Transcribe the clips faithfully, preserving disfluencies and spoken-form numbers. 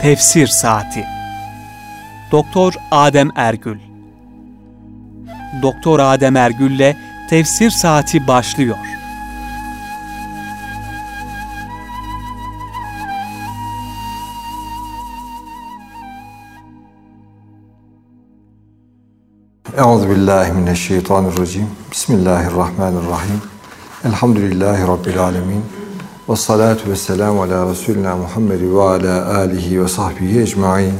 Tefsir Saati. Doktor Adem Ergül. Doktor Adem Ergül'le Tefsir Saati başlıyor. Euzubillahimineşşeytanirracim. Bismillahirrahmanirrahim. Elhamdülillahi Rabbil alemin. Ve salatu ve selamu ala Resulina Muhammed ve ala alihi ve sahbihi ecma'in.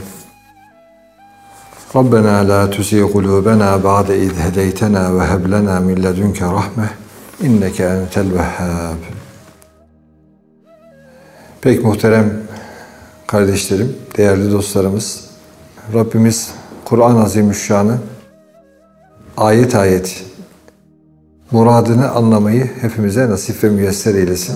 Rabbena la tuzigh kulubena ba'de iz hedeytena ve heb lena min ledunke rahme inneke entel vehhab. Pek muhterem kardeşlerim, değerli dostlarımız, Rabbimiz Kur'an-ı Azimüşşan'ı ayet ayet muradını anlamayı hepimize nasip ve müyesser eylesin.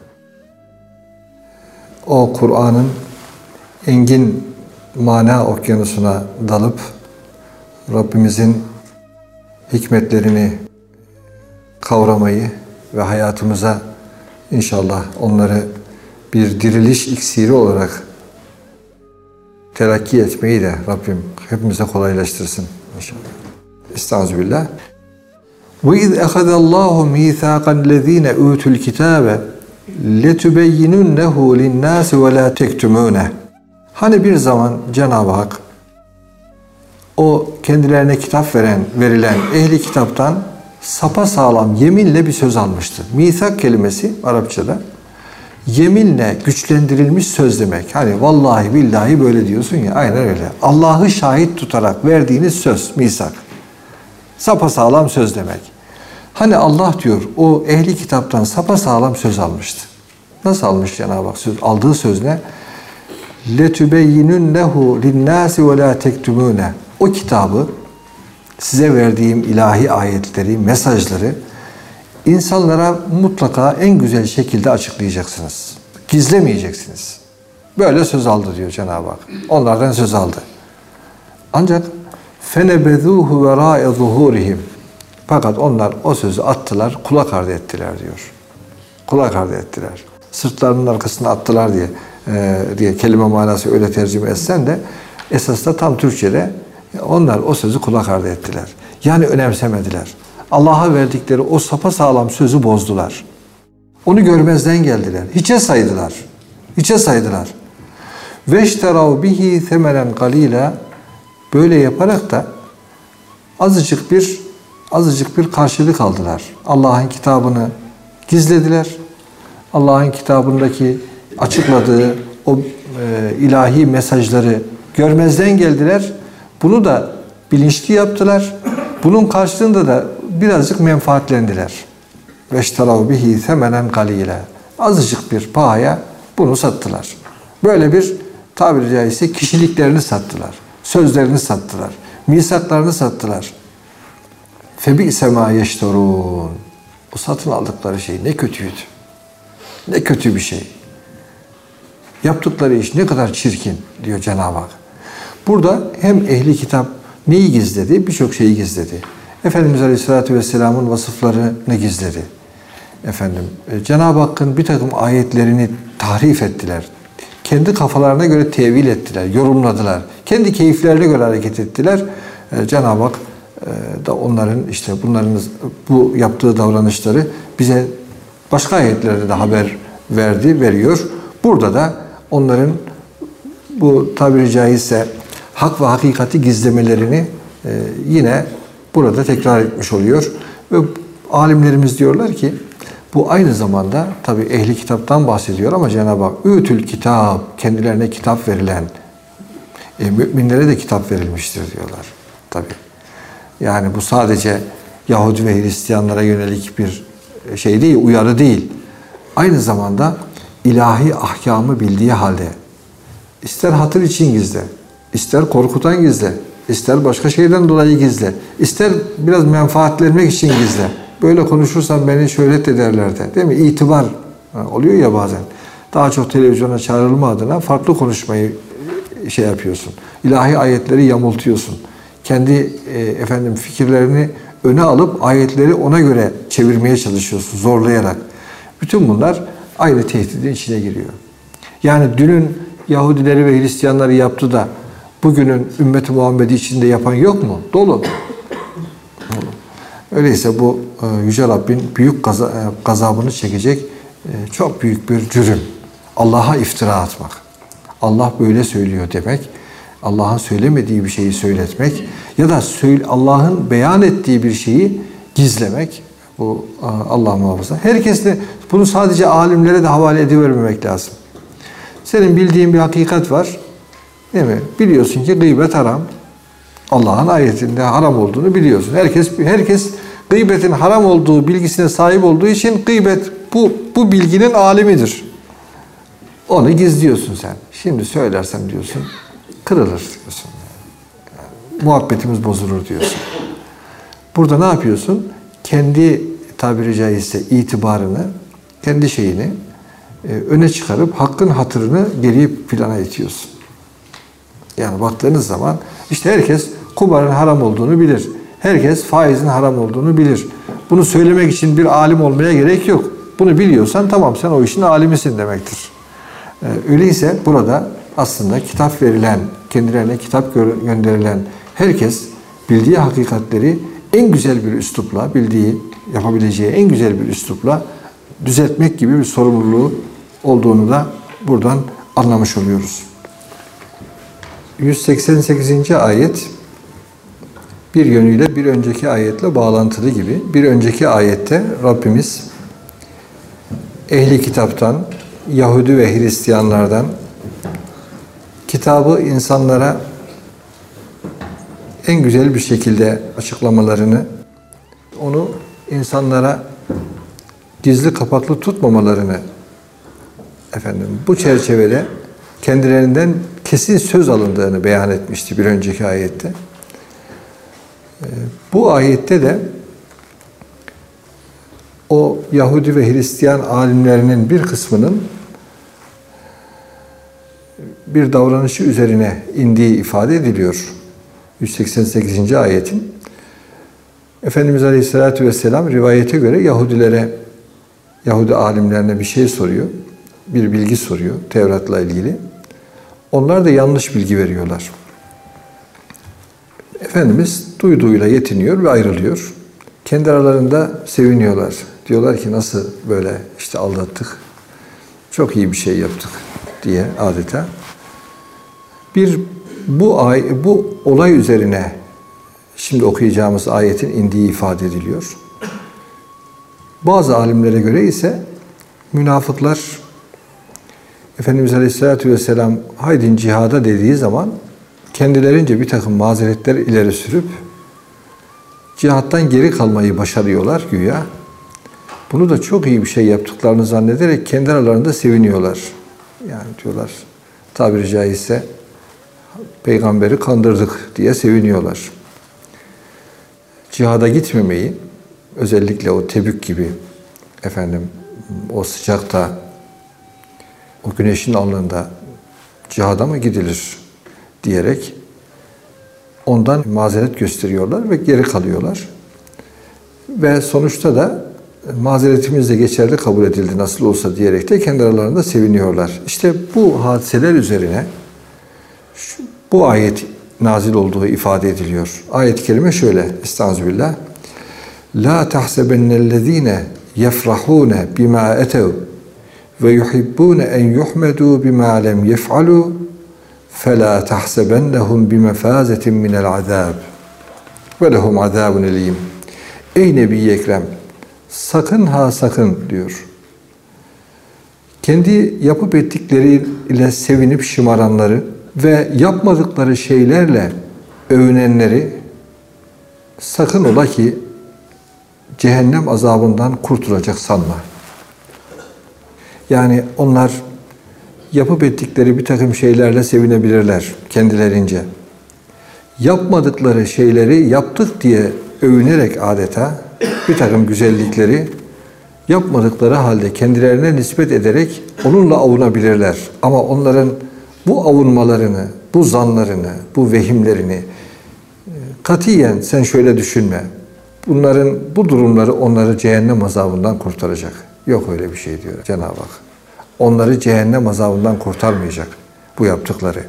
O Kur'an'ın engin mana okyanusuna dalıp Rabbimizin hikmetlerini kavramayı ve hayatımıza inşallah onları bir diriliş iksiri olarak telakki etmeyi de Rabbim hepimize kolaylaştırsın inşallah. Estağfirullah. Ve iz ehadallahu mîthâqan lezîne ûtul kitâbe letübeyyinunnehu linnâsi ve lâ tektumûneh. Hani bir zaman Cenab-ı Hak o kendilerine kitap veren, verilen ehli kitaptan sapasağlam yeminle bir söz almıştı. Mîthak kelimesi Arapçada yeminle güçlendirilmiş söz demek. Hani vallahi billahi böyle diyorsun ya, aynen öyle. Allah'ı şahit tutarak verdiğiniz söz, mîthak. Sapasağlam söz demek. Hani Allah diyor o ehli kitaptan sapasağlam söz almıştı. Nasıl almış Cenab-ı Hak söz? Aldığı söz ne? لَتُبَيِّنُنَّهُ لِلنَّاسِ وَلَا تَكْتُمُونَ. O kitabı, size verdiğim ilahi ayetleri, mesajları insanlara mutlaka en güzel şekilde açıklayacaksınız. Gizlemeyeceksiniz. Böyle söz aldı diyor Cenab-ı Hak. Onlardan söz aldı. Ancak فَنَبَذُوهُ وَرَاءَ ظُهُورِهِمْ. Fakat onlar o sözü attılar, kulak ardı ettiler diyor. Kulak ardı ettiler. Sırtlarının arkasına attılar diye e, diye kelime manası öyle tercüme etsen de esas da tam Türkçe'de onlar o sözü kulak ardı ettiler. Yani önemsemediler. Allah'a verdikleri o sapasağlam sözü bozdular. Onu görmezden geldiler. Hiçe saydılar. Hiçe saydılar. Veşterav bihi temelen galila. Böyle yaparak da azıcık bir azıcık bir karşılık aldılar. Allah'ın kitabını gizlediler. Allah'ın kitabındaki açıkladığı o e, ilahi mesajları görmezden geldiler. Bunu da bilinçli yaptılar. Bunun karşılığında da birazcık menfaatlendiler. Veşterav bihi temenen galila. Azıcık bir pahaya bunu sattılar. Böyle bir tabiri caizse kişiliklerini sattılar. Sözlerini sattılar. Misaklarını sattılar. Febi'se mâ yeşterûn. Bu satın aldıkları şey ne kötüydü. Ne kötü bir şey. Yaptıkları iş ne kadar çirkin diyor Cenab-ı Hak. Burada hem ehli kitap neyi gizledi? Birçok şeyi gizledi. Efendimiz Aleyhisselatü Vesselam'ın vasıflarını gizledi. Efendim, Cenab-ı Hakk'ın bir takım ayetlerini tahrif ettiler. Kendi kafalarına göre tevil ettiler, yorumladılar. Kendi keyiflerine göre hareket ettiler. Cenab-ı Hak da onların işte bunların bu yaptığı davranışları bize başka ayetlerde de haber verdi, veriyor. Burada da onların bu tabiri caizse hak ve hakikati gizlemelerini yine burada tekrar etmiş oluyor. Ve alimlerimiz diyorlar ki bu aynı zamanda tabi ehli kitaptan bahsediyor ama Cenab-ı Hak ütül kitap, kendilerine kitap verilen e, müminlere de kitap verilmiştir diyorlar. Tabi. Yani bu sadece Yahudi ve Hristiyanlara yönelik bir şey değil, uyarı değil. Aynı zamanda ilahi ahkamı bildiği halde ister hatır için gizle, ister korkutan gizle, ister başka şeyden dolayı gizle, ister biraz menfaatlenmek için gizle. Böyle konuşursan beni şöhret ederler de. Değil mi? İtibar oluyor ya bazen. Daha çok televizyona çağrılma adına farklı konuşmayı şey yapıyorsun. İlahi ayetleri yamultuyorsun. Kendi e, efendim fikirlerini öne alıp ayetleri ona göre çevirmeye çalışıyorsun zorlayarak. Bütün bunlar aynı tehdidin içine giriyor. Yani dünün Yahudileri ve Hristiyanları yaptı da bugünün ümmeti Muhammed'i içinde yapan yok mu? Dolu. Öyleyse bu Yüce Rabbin büyük gazabını çekecek çok büyük bir cürüm. Allah'a iftira atmak. Allah böyle söylüyor demek. Allah'ın söylemediği bir şeyi söyletmek ya da Allah'ın beyan ettiği bir şeyi gizlemek. Bu Allah muhafaza. Herkes de bunu sadece alimlere de havale edivermemek lazım. Senin bildiğin bir hakikat var. Değil mi? Biliyorsun ki gıybet haram. Allah'ın ayetinde haram olduğunu biliyorsun. Herkes herkes gıybetin haram olduğu bilgisine sahip olduğu için gıybet bu bu bilginin alimidir. Onu gizliyorsun sen. Şimdi söylersem diyorsun kırılır diyorsun. Yani, muhabbetimiz bozulur diyorsun. Burada ne yapıyorsun? Kendi tabiri caizse itibarını, kendi şeyini e, öne çıkarıp hakkın hatırını geriye plana itiyorsun. Yani baktığınız zaman işte herkes kumarın haram olduğunu bilir. Herkes faizin haram olduğunu bilir. Bunu söylemek için bir alim olmaya gerek yok. Bunu biliyorsan tamam sen o işin alimisin demektir. Ee, öyleyse burada aslında kitap verilen, kendilerine kitap gönderilen herkes bildiği hakikatleri en güzel bir üslupla, bildiği, yapabileceği en güzel bir üslupla düzeltmek gibi bir sorumluluğu olduğunu da buradan anlamış oluyoruz. yüz seksen sekizinci ayet bir yönüyle bir önceki ayetle bağlantılı gibi. Bir önceki ayette Rabbimiz ehli kitaptan, Yahudi ve Hristiyanlardan kitabı insanlara en güzel bir şekilde açıklamalarını, onu insanlara gizli kapaklı tutmamalarını efendim bu çerçevede kendilerinden kesin söz alındığını beyan etmişti bir önceki ayette. Bu ayette de o Yahudi ve Hristiyan alimlerinin bir kısmının bir davranışı üzerine indiği ifade ediliyor. yüz seksen sekizinci ayetin. Efendimiz Aleyhisselatü Vesselam rivayete göre Yahudilere, Yahudi alimlerine bir şey soruyor. Bir bilgi soruyor Tevrat'la ilgili. Onlar da yanlış bilgi veriyorlar. Efendimiz duyduğuyla yetiniyor ve ayrılıyor. Kendi aralarında seviniyorlar. Diyorlar ki nasıl böyle işte aldattık, çok iyi bir şey yaptık diye adeta. Bir bu ay bu olay üzerine şimdi okuyacağımız ayetin indiği ifade ediliyor. Bazı alimlere göre ise münafıklar Efendimiz Aleyhisselatü Vesselam haydin cihada dediği zaman kendilerince bir takım mazeretler ileri sürüp cihattan geri kalmayı başarıyorlar güya. Bunu da çok iyi bir şey yaptıklarını zannederek kendi aralarında seviniyorlar. Yani diyorlar tabiri caizse peygamberi kandırdık diye seviniyorlar. Cihada gitmemeyi özellikle o Tebük gibi efendim o sıcakta o güneşin alnında cihada mı gidilir diyerek ondan mazeret gösteriyorlar ve geri kalıyorlar. Ve sonuçta da mazeretimiz de geçerli kabul edildi nasıl olsa diyerek de kendi aralarında seviniyorlar. İşte bu hadiseler üzerine şu, bu ayet nazil olduğu ifade ediliyor. Ayet-i kerime şöyle. Estağfirullah. La tahsebennellezine yefrahune bima etev ve yuhibbune en yuhmedu bima lem yef'alu فَلَا تَحْسَبَنَّهُمْ بِمَفَازَةٍ مِنَ الْعَذَابِ وَلَهُمْ عَذَابٌ اَلِيمٌ. Ey Nebi-i Ekrem, sakın ha sakın diyor. Kendi yapıp ettikleriyle sevinip şımaranları ve yapmadıkları şeylerle övünenleri sakın ola ki cehennem azabından kurtulacak sanma. Yani onlar yapıp ettikleri bir takım şeylerle sevinebilirler kendilerince. Yapmadıkları şeyleri yaptık diye övünerek adeta bir takım güzellikleri yapmadıkları halde kendilerine nispet ederek onunla avunabilirler. Ama onların bu avunmalarını, bu zanlarını, bu vehimlerini katiyen sen şöyle düşünme. Bunların bu durumları onları cehennem azabından kurtaracak. Yok öyle bir şey diyor Cenab-ı Hak. Onları cehennem azabından kurtarmayacak. bu yaptıkları.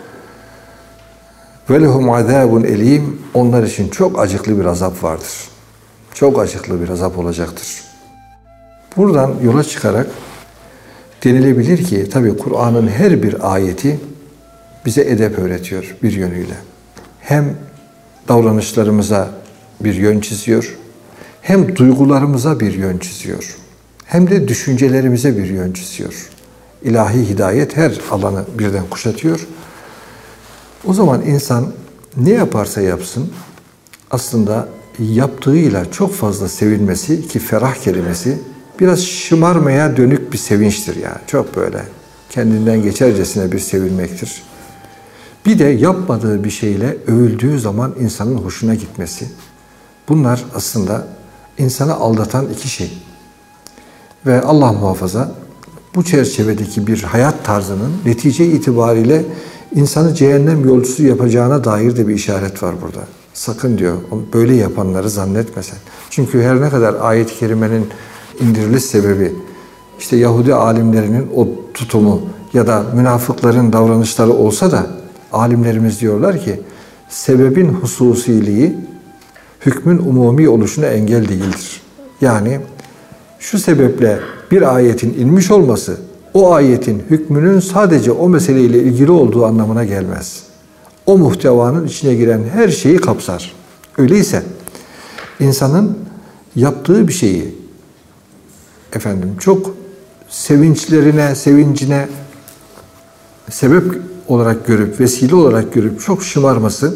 Ve lehum azabun elim, onlar için çok acıklı bir azap vardır. Çok acıklı bir azap olacaktır. Buradan yola çıkarak denilebilir ki tabii Kur'an'ın her bir ayeti bize edep öğretiyor bir yönüyle. Hem davranışlarımıza bir yön çiziyor, hem duygularımıza bir yön çiziyor, hem de düşüncelerimize bir yön çiziyor. İlahi hidayet her alanı birden kuşatıyor. O zaman insan ne yaparsa yapsın aslında yaptığıyla çok fazla sevinmesi, ki ferah kelimesi biraz şımarmaya dönük bir sevinçtir yani. Çok böyle kendinden geçercesine bir sevinmektir. Bir de yapmadığı bir şeyle övüldüğü zaman insanın hoşuna gitmesi. Bunlar aslında insanı aldatan iki şey. Ve Allah muhafaza bu çerçevedeki bir hayat tarzının netice itibariyle insanı cehennem yolcusu yapacağına dair de bir işaret var burada. Sakın diyor, böyle yapanları zannetmesen. Çünkü her ne kadar ayet-i kerimenin indiriliş sebebi işte Yahudi alimlerinin o tutumu ya da münafıkların davranışları olsa da alimlerimiz diyorlar ki sebebin hususiliği hükmün umumi oluşuna engel değildir. Yani şu sebeple bir ayetin inmiş olması o ayetin hükmünün sadece o meseleyle ilgili olduğu anlamına gelmez. O muhtevanın içine giren her şeyi kapsar. Öyleyse insanın yaptığı bir şeyi efendim çok sevinçlerine, sevincine sebep olarak görüp, vesile olarak görüp çok şımarması,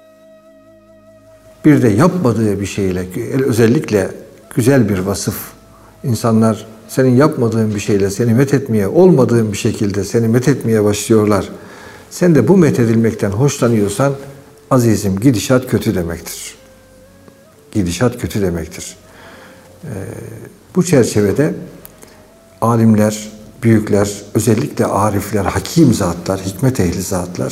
bir de yapmadığı bir şeyle, özellikle güzel bir vasıf, insanlar senin yapmadığın bir şeyle seni methetmeye, olmadığın bir şekilde seni methetmeye başlıyorlar. Sen de bu methedilmekten hoşlanıyorsan, azizim gidişat kötü demektir. Gidişat kötü demektir. Ee, bu çerçevede alimler, büyükler, özellikle arifler, hakim zatlar, hikmet ehli zatlar,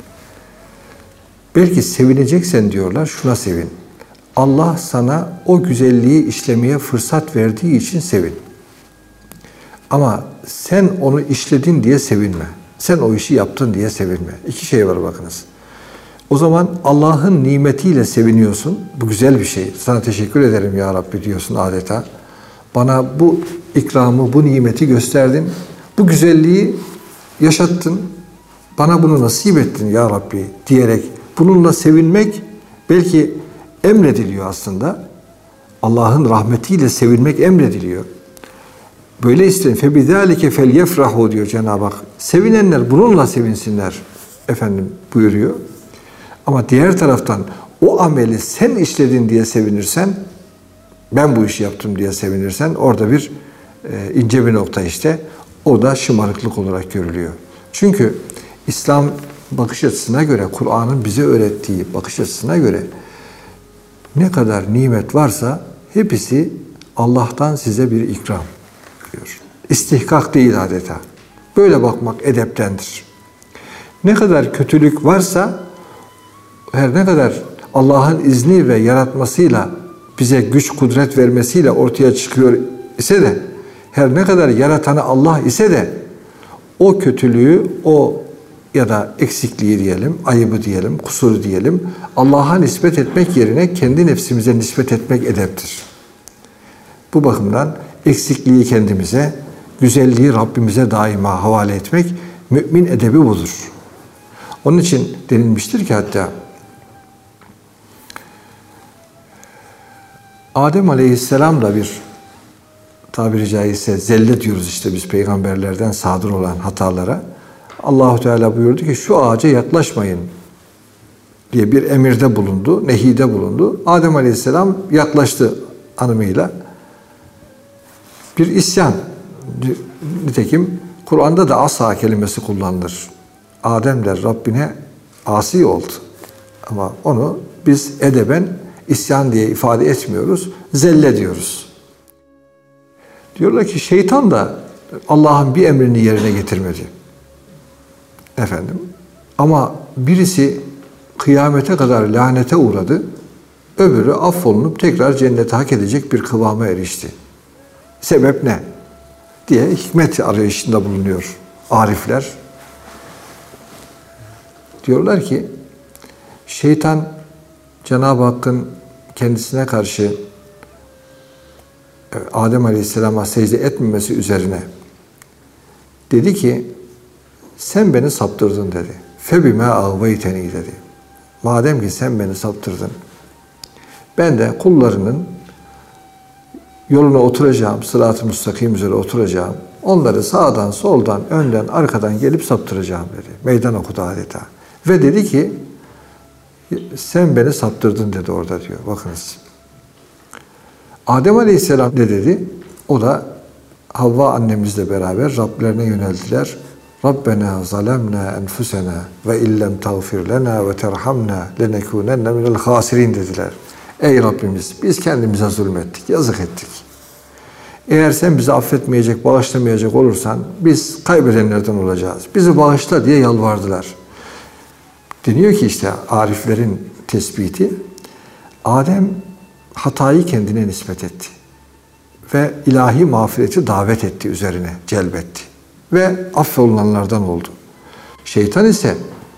belki sevineceksen diyorlar, şuna sevin. Allah sana o güzelliği işlemeye fırsat verdiği için sevin. Ama sen onu işledin diye sevinme. Sen o işi yaptın diye sevinme. İki şey var bakınız. O zaman Allah'ın nimetiyle seviniyorsun. Bu güzel bir şey. Sana teşekkür ederim ya Rabbi diyorsun adeta. Bana bu ikramı, bu nimeti gösterdin. Bu güzelliği yaşattın. Bana bunu nasip ettin ya Rabbi diyerek bununla sevinmek belki emrediliyor aslında. Allah'ın rahmetiyle sevinmek emrediliyor. Böyle isteyin. فَبِذَٰلِكَ فَلْيَفْرَحُوا diyor Cenab-ı Hak. Sevinenler bununla sevinsinler efendim buyuruyor. Ama diğer taraftan o ameli sen işledin diye sevinirsen, ben bu işi yaptım diye sevinirsen orada bir e, ince bir nokta işte. O da şımarıklık olarak görülüyor. Çünkü İslam bakış açısına göre, Kur'an'ın bize öğrettiği bakış açısına göre ne kadar nimet varsa hepsi Allah'tan size bir ikram diyor. İstihkak değil adeta. Böyle bakmak edeptendir. Ne kadar kötülük varsa, her ne kadar Allah'ın izni ve yaratmasıyla bize güç kudret vermesiyle ortaya çıkıyor ise de, her ne kadar yaratanı Allah ise de o kötülüğü, o ya da eksikliği diyelim, ayıbı diyelim, kusuru diyelim, Allah'a nispet etmek yerine kendi nefsimize nispet etmek edeptir. Bu bakımdan eksikliği kendimize, güzelliği Rabbimize daima havale etmek mümin edebi budur. Onun için denilmiştir ki hatta Adem Aleyhisselam da bir tabiri caizse zelle diyoruz işte biz peygamberlerden sadır olan hatalara. Allah-u Teala buyurdu ki şu ağaca yaklaşmayın diye bir emirde bulundu, nehide bulundu. Adem Aleyhisselam yaklaştı hanımıyla. Bir isyan. Nitekim Kur'an'da da asa kelimesi kullanılır. Adem der Rabbine asi oldu. Ama onu biz edeben isyan diye ifade etmiyoruz. Zelle diyoruz. Diyorlar ki şeytan da Allah'ın bir emrini yerine getirmedi. Efendim. Ama birisi kıyamete kadar lanete uğradı. Öbürü affolunup tekrar cennete hak edecek bir kıvama erişti. Sebep ne? Diye hikmet arayışında bulunuyor arifler. Diyorlar ki şeytan Cenab-ı Hakk'ın kendisine karşı Adem Aleyhisselam'a secde etmemesi üzerine dedi ki sen beni saptırdın dedi. Febime ağveyteni dedi. Madem ki sen beni saptırdın, ben de kullarının yoluna oturacağım, sırat-ı müstakim üzere oturacağım. Onları sağdan, soldan, önden, arkadan gelip saptıracağım dedi. Meydan okudu adeta. Ve dedi ki sen beni saptırdın dedi orada diyor. Bakınız. Adem Aleyhisselam ne dedi? O da Havva annemizle beraber Rablerine yöneldiler. Rabbena zalemna enfusena ve illem tağfir lena ve terhamna lenekunenne minel hasirin dediler. Ey Rabbimiz biz kendimize zulmettik, yazık ettik. Eğer sen bizi affetmeyecek, bağışlamayacak olursan biz kaybedenlerden olacağız. Bizi bağışla diye yalvardılar. Deniyor ki işte ariflerin tespiti, Adem hatayı kendine nispet etti. Ve ilahi mağfireti davet etti üzerine, celbetti. Ve affolunanlardan oldu. Şeytan ise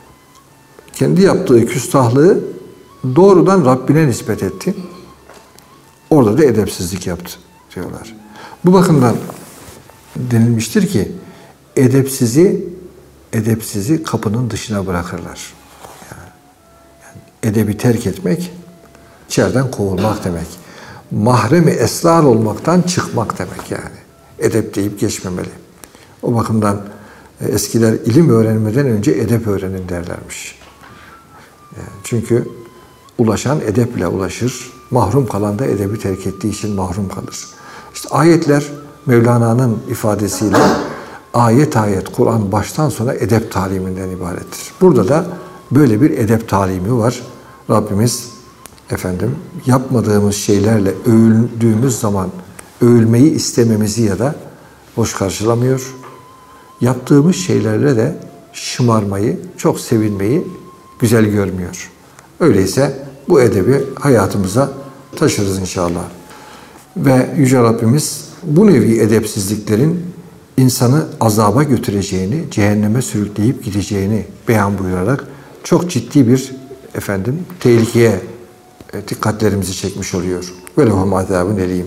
kendi yaptığı küstahlığı doğrudan Rabbine nispet etti. Orada da edepsizlik yaptı diyorlar. Bu bakımdan denilmiştir ki edepsizi edepsizi kapının dışına bırakırlar. Yani, yani edebi terk etmek içeriden kovulmak demek. Mahremi esrar olmaktan çıkmak demek yani. Edep deyip geçmemeli. O bakımdan eskiler ilim öğrenmeden önce edep öğrenin derlermiş. Yani çünkü ulaşan edeple ulaşır. Mahrum kalan da edebi terk ettiği için mahrum kalır. İşte ayetler Mevlana'nın ifadesiyle ayet ayet Kur'an baştan sona edep taliminden ibarettir. Burada da böyle bir edep talimi var. Rabbimiz efendim yapmadığımız şeylerle övüldüğümüz zaman övülmeyi istememizi ya da boş karşılamıyor. Yaptığımız şeylerle de şımarmayı, çok sevinmeyi güzel görmüyor. Öyleyse bu edebi hayatımıza taşırız inşallah. Ve Yüce Rabbimiz bu nevi edepsizliklerin insanı azaba götüreceğini, cehenneme sürükleyip gideceğini beyan buyurarak çok ciddi bir efendim tehlikeye dikkatlerimizi çekmiş oluyor. Ve lehum azabun elîm.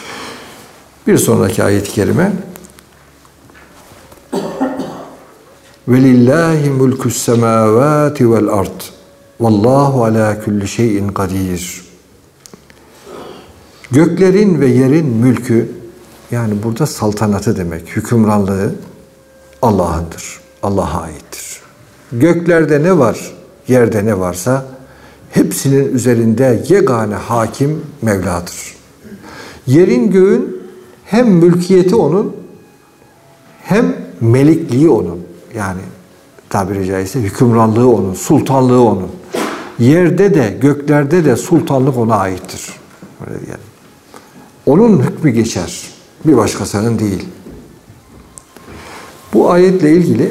Bir sonraki ayet-i kerime Velillahi mulkus semavati vel ard. Vallahu ala kulli şeyin kadir. Göklerin ve yerin mülkü, yani burada saltanatı demek, hükümranlığı Allah'ındır. Allah'a aittir. Göklerde ne var, yerde ne varsa hepsinin üzerinde yegane hakim Mevla'dır. Yerin göğün hem mülkiyeti onun hem melikliği onun. Yani tabiri caizse hükümranlığı onun, sultanlığı onun. Yerde de göklerde de sultanlık ona aittir. Öyle diyelim. Onun hükmü geçer. Bir başkasının değil. Bu ayetle ilgili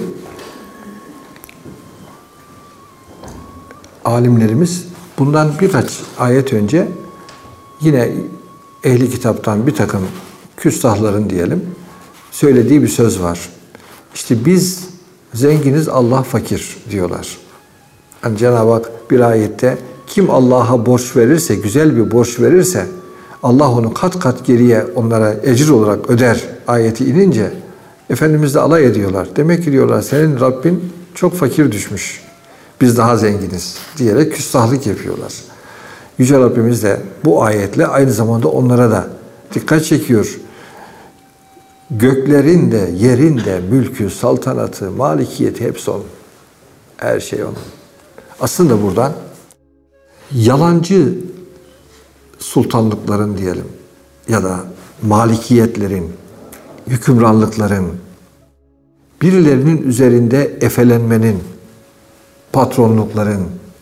alimlerimiz bundan birkaç ayet önce yine ehli kitaptan bir takım küstahların diyelim söylediği bir söz var. İşte biz zenginiz, Allah fakir diyorlar. Yani Cenab-ı Hak bir ayette kim Allah'a borç verirse, güzel bir borç verirse Allah onu kat kat geriye onlara ecir olarak öder ayeti inince Efendimiz de alay ediyorlar. Demek ki diyorlar senin Rabbin çok fakir düşmüş. Biz daha zenginiz diyerek küstahlık yapıyorlar. Yüce Rabbimiz de bu ayetle aynı zamanda onlara da dikkat çekiyor. Göklerin de, yerin de, mülkü, saltanatı, malikiyeti hepsi onun. Her şey onun. Aslında buradan yalancı sultanlıkların diyelim ya da malikiyetlerin, hükümranlıkların, birilerinin üzerinde efelenmenin, patronlukların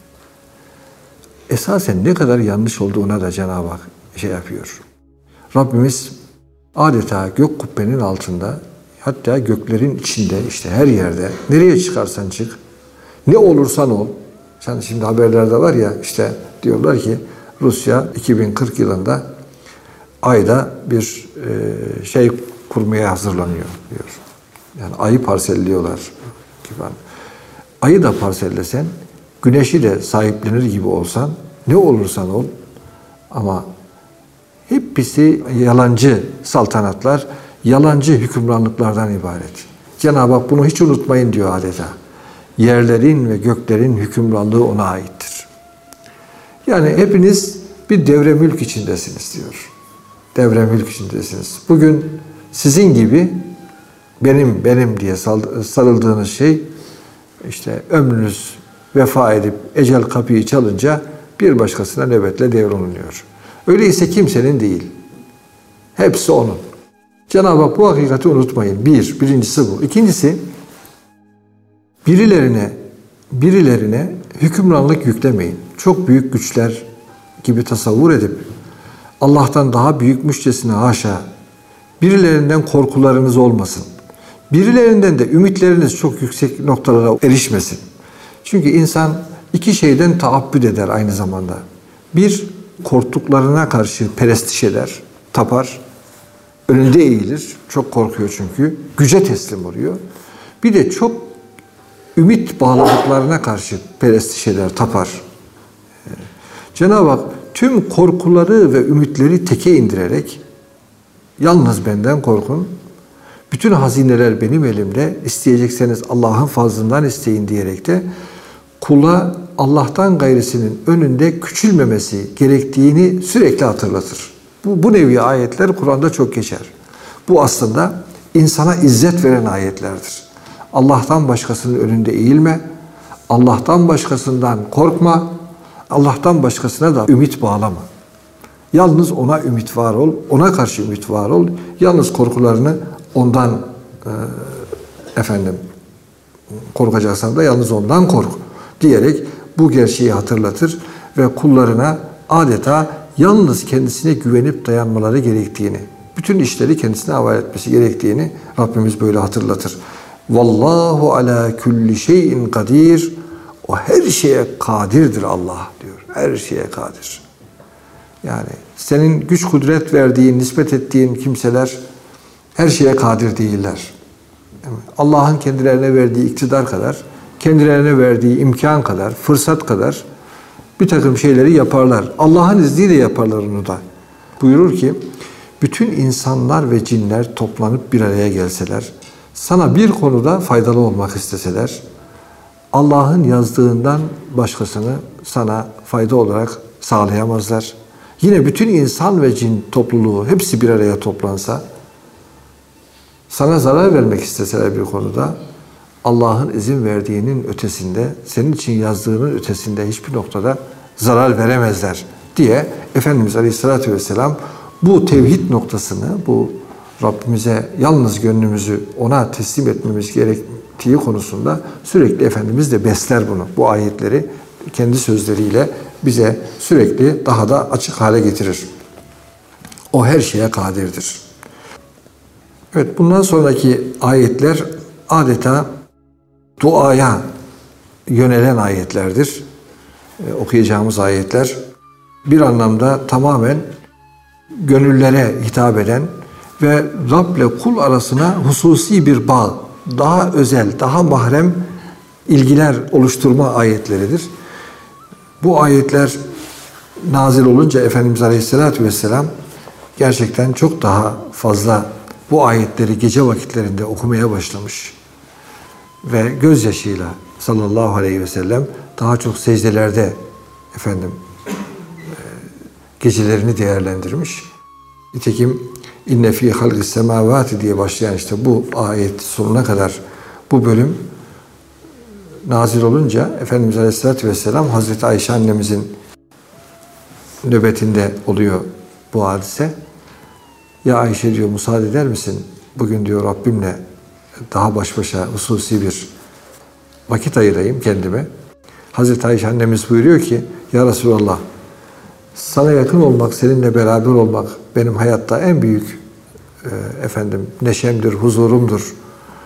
esasen ne kadar yanlış olduğuna da Cenab-ı Hak şey yapıyor. Rabbimiz adeta gök kubbenin altında, hatta göklerin içinde, işte her yerde, nereye çıkarsan çık, ne olursan ol. Sen şimdi haberlerde var ya, işte diyorlar ki Rusya iki bin kırk yılında ayda bir e, şey kurmaya hazırlanıyor diyor. Yani ayı parselliyorlar. Ayı da parsellesen güneşi de sahiplenir gibi olsan, ne olursan ol, ama hepsi yalancı saltanatlar, yalancı hükümranlıklardan ibaret. Cenab-ı Hak bunu hiç unutmayın diyor adeta. Yerlerin ve göklerin hükümranlığı ona aittir. Yani hepiniz bir devre mülk içindesiniz diyor. Devre mülk içindesiniz. Bugün sizin gibi benim benim diye sarıldığınız şey, işte ömrünüz vefa edip ecel kapıyı çalınca bir başkasına nöbetle devrolunuyor. Öyleyse kimsenin değil. Hepsi onun. Cenab-ı Hak bu hakikati unutmayın. Bir, birincisi bu. İkincisi, birilerine birilerine hükümranlık yüklemeyin. Çok büyük güçler gibi tasavvur edip Allah'tan daha büyükmüşçesine haşa, birilerinden korkularınız olmasın. Birilerinden de ümitleriniz çok yüksek noktalara erişmesin. Çünkü insan iki şeyden taabbüd eder aynı zamanda. Bir, korktuklarına karşı perestiş eder, tapar. Önünde eğilir. Çok korkuyor çünkü. Güce teslim oluyor. Bir de çok ümit bağladıklarına karşı perestiş eder, tapar. Cenab-ı Hak tüm korkuları ve ümitleri teke indirerek, yalnız benden korkun, bütün hazineler benim elimde, isteyecekseniz Allah'ın fazlından isteyin diyerek de kula Allah'tan gayrısının önünde küçülmemesi gerektiğini sürekli hatırlatır. Bu, bu nevi ayetler Kur'an'da çok geçer. Bu aslında insana izzet veren ayetlerdir. Allah'tan başkasının önünde eğilme, Allah'tan başkasından korkma, Allah'tan başkasına da ümit bağlama. Yalnız ona ümit var ol, ona karşı ümit var ol. Yalnız korkularını ondan e, efendim korkacaksan da yalnız ondan kork diyerek bu gerçeği hatırlatır ve kullarına adeta yalnız kendisine güvenip dayanmaları gerektiğini, bütün işleri kendisine havale etmesi gerektiğini Rabbimiz böyle hatırlatır. Vallahu ala kulli şeyin kadir. O her şeye kadirdir Allah diyor. Her şeye kadir. Yani senin güç kudret verdiğin, nispet ettiğin kimseler her şeye kadir değiller. Allah'ın kendilerine verdiği iktidar kadar, kendilerine verdiği imkan kadar, fırsat kadar bir takım şeyleri yaparlar. Allah'ın izniyle yaparlar onu da. Buyurur ki, bütün insanlar ve cinler toplanıp bir araya gelseler, sana bir konuda faydalı olmak isteseler, Allah'ın yazdığından başkasını sana fayda olarak sağlayamazlar. Yine bütün insan ve cin topluluğu hepsi bir araya toplansa, sana zarar vermek isteseler bir konuda, Allah'ın izin verdiğinin ötesinde, senin için yazdığının ötesinde hiçbir noktada zarar veremezler diye Efendimiz Aleyhisselatü Vesselam bu tevhid noktasını, bu Rabbimize yalnız gönlümüzü ona teslim etmemiz gerektiği konusunda sürekli Efendimiz de besler bunu. Bu ayetleri kendi sözleriyle bize sürekli daha da açık hale getirir. O her şeye kadirdir. Evet, bundan sonraki ayetler adeta duaya yönelen ayetlerdir. Ee, okuyacağımız ayetler bir anlamda tamamen gönüllere hitap eden ve Rab ile kul arasına hususi bir bağ, daha özel, daha mahrem ilgiler oluşturma ayetleridir. Bu ayetler nazil olunca Efendimiz Aleyhisselatü Vesselam gerçekten çok daha fazla bu ayetleri gece vakitlerinde okumaya başlamış. Ve gözyaşıyla sallallahu aleyhi ve sellem daha çok secdelerde efendim gecelerini değerlendirmiş. Nitekim inne fî halqis semâvâti diye başlayan işte bu ayet sonuna kadar bu bölüm nazil olunca Efendimiz Aleyhisselatü Vesselam Hazreti Ayşe annemizin nöbetinde oluyor bu hadise. Ya Ayşe diyor, müsaade eder misin? Bugün diyor Rabbimle daha baş başa hususi bir vakit ayırayım kendime. Hazreti Ayşe annemiz buyuruyor ki, ya Resulallah, sana yakın olmak, seninle beraber olmak benim hayatta en büyük e, efendim neşemdir, huzurumdur.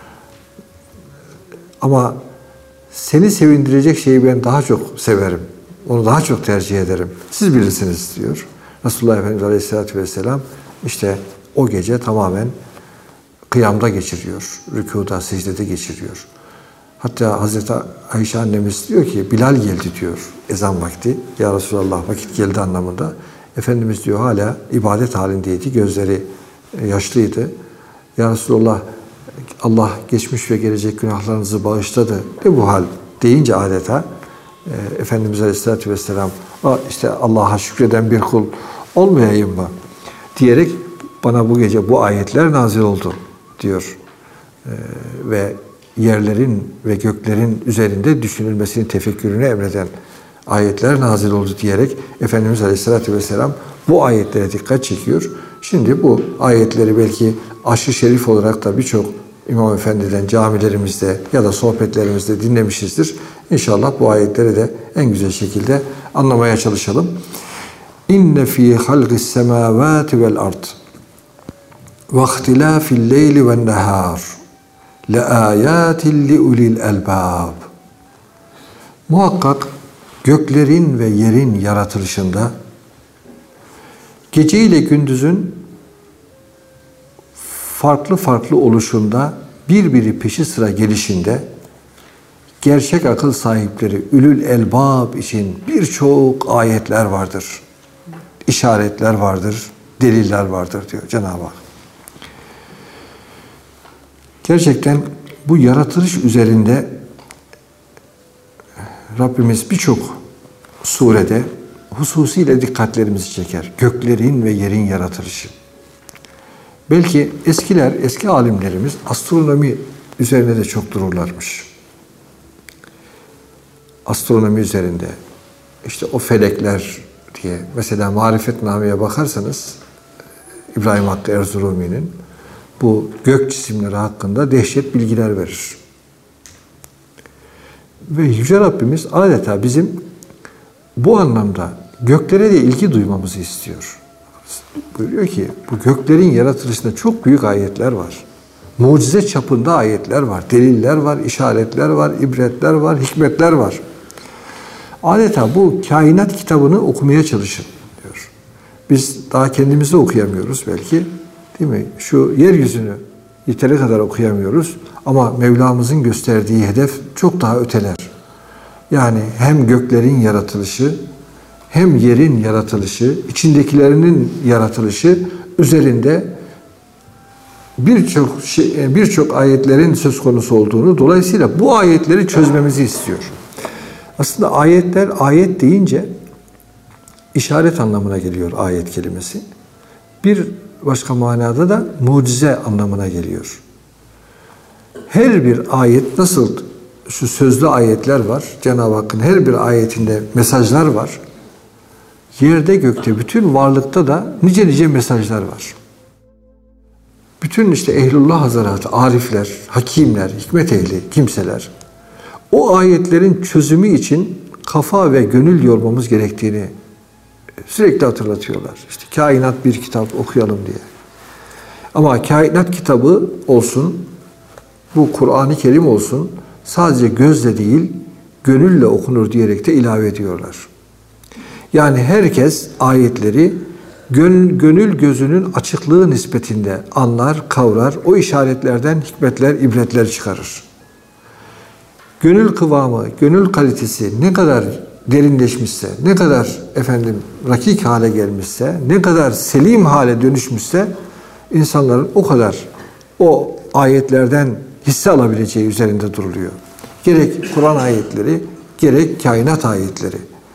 Ama seni sevindirecek şeyi ben daha çok severim. Onu daha çok tercih ederim. Siz bilirsiniz diyor. Resulullah Efendimiz Aleyhisselatü Vesselam işte o gece tamamen kıyamda geçiriyor. Rükuda, secdede geçiriyor. Hatta Hazreti Ayşe annemiz diyor ki Bilal geldi diyor ezan vakti. Ya Resulallah vakit geldi anlamında. Efendimiz diyor hala ibadet halindeydi. Gözleri yaşlıydı. Ya Resulallah Allah geçmiş ve gelecek günahlarınızı bağışladı. Ne bu hal deyince adeta e, Efendimiz Aleyhisselatü Vesselam işte Allah'a şükreden bir kul olmayayım mı diyerek bana bu gece bu ayetler nazil oldu diyor. E, ve yerlerin ve göklerin üzerinde düşünülmesini, tefekkürünü emreden ayetler nazil oldu diyerek Efendimiz Aleyhisselatü Vesselam bu ayetlere dikkat çekiyor. Şimdi bu ayetleri belki aşı şerif olarak da birçok İmam Efendi'den camilerimizde ya da sohbetlerimizde dinlemişizdir. İnşallah bu ayetleri de en güzel şekilde anlamaya çalışalım. İnne fî halqis semâvâti vel ard ve ihtilâfil leyli ven nehâr le âyâtin li ulil elbâb. Muhakkak göklerin ve yerin yaratılışında, gece ile gündüzün farklı farklı oluşunda, birbiri peşi sıra gelişinde, gerçek akıl sahipleri ülül elbab için birçok ayetler vardır. İşaretler vardır, deliller vardır diyor Cenab-ı Hak. Gerçekten bu yaratılış üzerinde Rabbimiz birçok surede hususiyle dikkatlerimizi çeker. Göklerin ve yerin yaratılışı. Belki eskiler, eski alimlerimiz astronomi üzerine de çok dururlarmış. Astronomi üzerinde, işte o felekler diye, mesela Marifetname'ye bakarsanız, İbrahim Hakkı Erzurumi'nin bu gök cisimleri hakkında dehşet bilgiler verir. Ve Yüce Rabbimiz adeta bizim bu anlamda göklere de ilgi duymamızı istiyor. Buyuruyor ki bu göklerin yaratılışında çok büyük ayetler var. Mucize çapında ayetler var, deliller var, işaretler var, ibretler var, hikmetler var. Adeta bu kainat kitabını okumaya çalışın diyor. Biz daha kendimizi okuyamıyoruz belki, değil mi? Şu yeryüzünü yeteri kadar okuyamıyoruz ama Mevlamızın gösterdiği hedef çok daha öteler. Yani hem göklerin yaratılışı, hem yerin yaratılışı, içindekilerinin yaratılışı üzerinde birçok şey, birçok ayetlerin söz konusu olduğunu, dolayısıyla bu ayetleri çözmemizi istiyor. Aslında ayetler, ayet deyince işaret anlamına geliyor ayet kelimesi. Bir başka manada da mucize anlamına geliyor. Her bir ayet nasıl şu sözlü ayetler var, Cenab-ı Hakk'ın her bir ayetinde mesajlar var. Yerde gökte bütün varlıkta da nice nice mesajlar var. Bütün işte ehlullah hazaratı, arifler, hakimler, hikmet ehli kimseler o ayetlerin çözümü için kafa ve gönül yormamız gerektiğini sürekli hatırlatıyorlar. İşte kainat bir kitap okuyalım diye. Ama kainat kitabı olsun, bu Kur'an-ı Kerim olsun, sadece gözle değil, gönülle okunur diyerek de ilave ediyorlar. Yani herkes ayetleri gönül, gönül gözünün açıklığı nispetinde anlar, kavrar, o işaretlerden hikmetler, ibretler çıkarır. Gönül kıvamı, gönül kalitesi ne kadar derinleşmişse, ne kadar efendim rakik hale gelmişse, ne kadar selim hale dönüşmüşse insanların o kadar o ayetlerden hisse alabileceği üzerinde duruluyor. Gerek Kur'an ayetleri, gerek kainat ayetleri.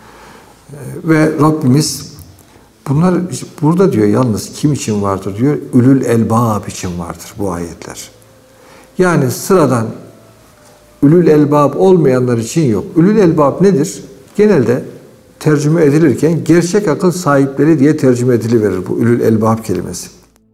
Ve Rabbimiz bunlar burada diyor yalnız kim için vardır diyor? Ülül elbab için vardır bu ayetler. Yani sıradan ülül elbab olmayanlar için yok. Ülül elbab nedir? Genelde tercüme edilirken gerçek akıl sahipleri diye tercüme ediliverir bu ülül elbab kelimesi.